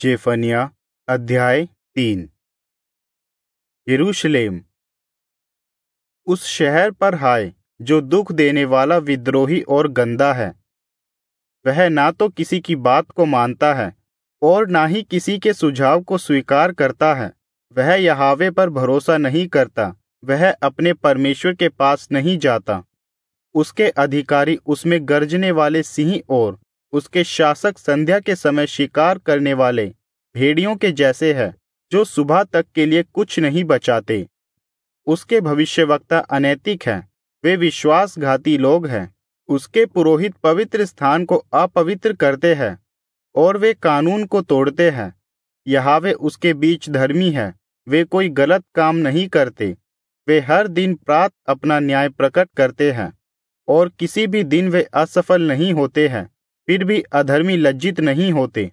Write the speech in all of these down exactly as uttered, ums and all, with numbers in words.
जेफन्याह अध्याय तीन। यरूशलेम, उस शहर पर हाय जो दुख देने वाला, विद्रोही और गंदा है। वह ना तो किसी की बात को मानता है और ना ही किसी के सुझाव को स्वीकार करता है। वह यहोवा पर भरोसा नहीं करता, वह अपने परमेश्वर के पास नहीं जाता। उसके अधिकारी उसमें गरजने वाले सिंह और उसके शासक संध्या के समय शिकार करने वाले भेड़ियों के जैसे है, जो सुबह तक के लिए कुछ नहीं बचाते। उसके भविष्यवक्ता अनैतिक हैं, वे विश्वासघाती लोग हैं। उसके पुरोहित पवित्र स्थान को अपवित्र करते हैं और वे कानून को तोड़ते हैं। यहोवा उसके बीच धर्मी है, वे कोई गलत काम नहीं करते। वे हर दिन प्रात अपना न्याय प्रकट करते हैं और किसी भी दिन वे असफल नहीं होते हैं, फिर भी अधर्मी लज्जित नहीं होते।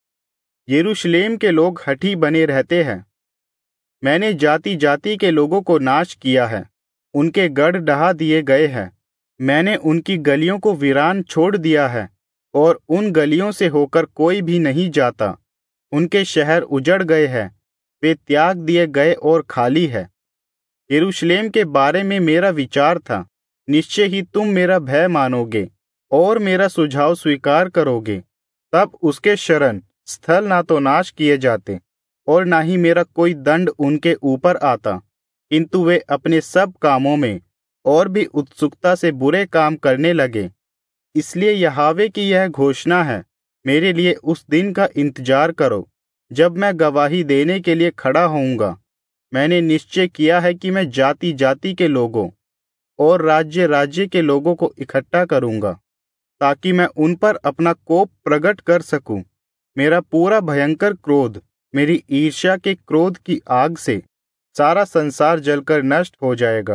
यरूशलेम के लोग हठी बने रहते हैं। मैंने जाति जाति के लोगों को नाश किया है, उनके गढ़ ढहा दिए गए हैं। मैंने उनकी गलियों को वीरान छोड़ दिया है और उन गलियों से होकर कोई भी नहीं जाता। उनके शहर उजड़ गए हैं, वे त्याग दिए गए और खाली है। यरूशलेम के बारे में मेरा विचार था, निश्चय ही तुम मेरा भय मानोगे और मेरा सुझाव स्वीकार करोगे। तब उसके शरण स्थल ना तो नाश किए जाते और ना ही मेरा कोई दंड उनके ऊपर आता, किंतु वे अपने सब कामों में और भी उत्सुकता से बुरे काम करने लगे। इसलिए यहोवा की यह घोषणा है, मेरे लिए उस दिन का इंतजार करो जब मैं गवाही देने के लिए खड़ा होऊंगा। मैंने निश्चय किया है कि मैं जाति जाति के लोगों और राज्य राज्य के लोगों को इकट्ठा करूंगा, ताकि मैं उन पर अपना कोप प्रकट कर सकूं। मेरा पूरा भयंकर क्रोध, मेरी ईर्ष्या के क्रोध की आग से सारा संसार जलकर नष्ट हो जाएगा।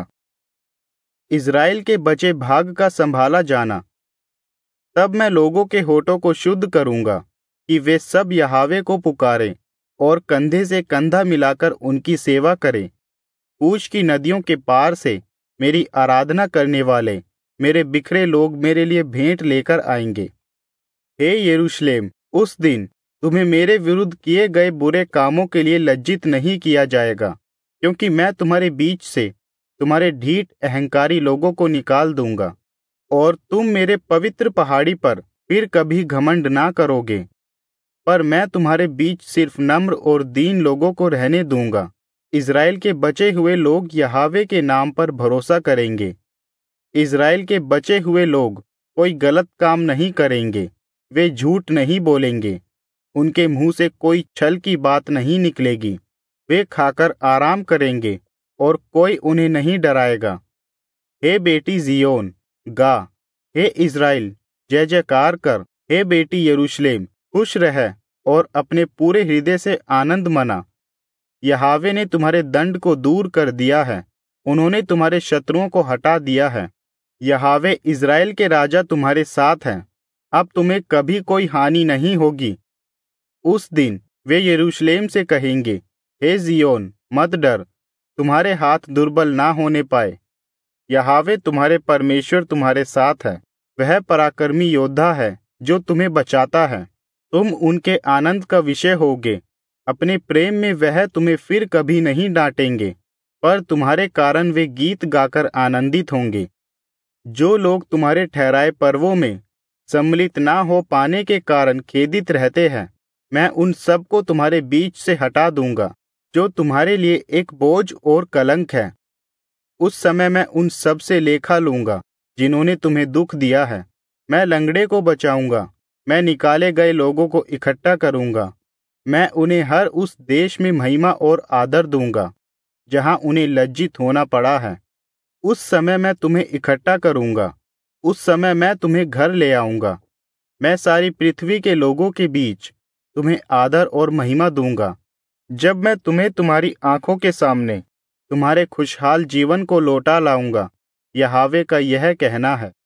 इज़राइल के बचे भाग का संभाला जाना। तब मैं लोगों के होठों को शुद्ध करूंगा कि वे सब यहोवा को पुकारें और कंधे से कंधा मिलाकर उनकी सेवा करें। कूश की नदियों के पार से मेरी आराधना करने वाले मेरे बिखरे लोग मेरे लिए भेंट लेकर आएंगे। हे यरूशलेम, उस दिन तुम्हें मेरे विरुद्ध किए गए बुरे कामों के लिए लज्जित नहीं किया जाएगा, क्योंकि मैं तुम्हारे बीच से तुम्हारे ढीठ अहंकारी लोगों को निकाल दूंगा और तुम मेरे पवित्र पहाड़ी पर फिर कभी घमंड ना करोगे। पर मैं तुम्हारे बीच सिर्फ नम्र और दीन लोगों को रहने दूंगा। इज़राइल के बचे हुए लोग यहोवा के नाम पर भरोसा करेंगे। इज़राइल के बचे हुए लोग कोई गलत काम नहीं करेंगे, वे झूठ नहीं बोलेंगे, उनके मुंह से कोई छल की बात नहीं निकलेगी। वे खाकर आराम करेंगे और कोई उन्हें नहीं डराएगा। हे बेटी जियोन, गा। हे इज़राइल, जय जयकार कर। हे बेटी यरूशलेम, खुश रह और अपने पूरे हृदय से आनंद मना। यहोवा ने तुम्हारे दंड को दूर कर दिया है, उन्होंने तुम्हारे शत्रुओं को हटा दिया है। यहोवा इज़राइल के राजा तुम्हारे साथ हैं, अब तुम्हें कभी कोई हानि नहीं होगी। उस दिन वे यरूशलेम से कहेंगे, हे जियोन, मत डर, तुम्हारे हाथ दुर्बल ना होने पाए। यहोवा तुम्हारे परमेश्वर तुम्हारे साथ है, वह पराक्रमी योद्धा है जो तुम्हें बचाता है। तुम उनके आनंद का विषय होगे, अपने प्रेम में वह तुम्हें फिर कभी नहीं डांटेंगे, पर तुम्हारे कारण वे गीत गाकर आनंदित होंगे। जो लोग तुम्हारे ठहराए पर्वों में सम्मिलित ना हो पाने के कारण खेदित रहते हैं, मैं उन सब को तुम्हारे बीच से हटा दूंगा, जो तुम्हारे लिए एक बोझ और कलंक है। उस समय मैं उन सब से लेखा लूंगा जिन्होंने तुम्हें दुख दिया है। मैं लंगड़े को बचाऊंगा, मैं निकाले गए लोगों को इकट्ठा करूंगा। मैं उन्हें हर उस देश में महिमा और आदर दूंगा जहां उन्हें लज्जित होना पड़ा है। उस समय मैं तुम्हें इकट्ठा करूंगा, उस समय मैं तुम्हें घर ले आऊंगा। मैं सारी पृथ्वी के लोगों के बीच तुम्हें आदर और महिमा दूंगा, जब मैं तुम्हें तुम्हारी आंखों के सामने तुम्हारे खुशहाल जीवन को लौटा लाऊंगा। यहोवा का यह कहना है।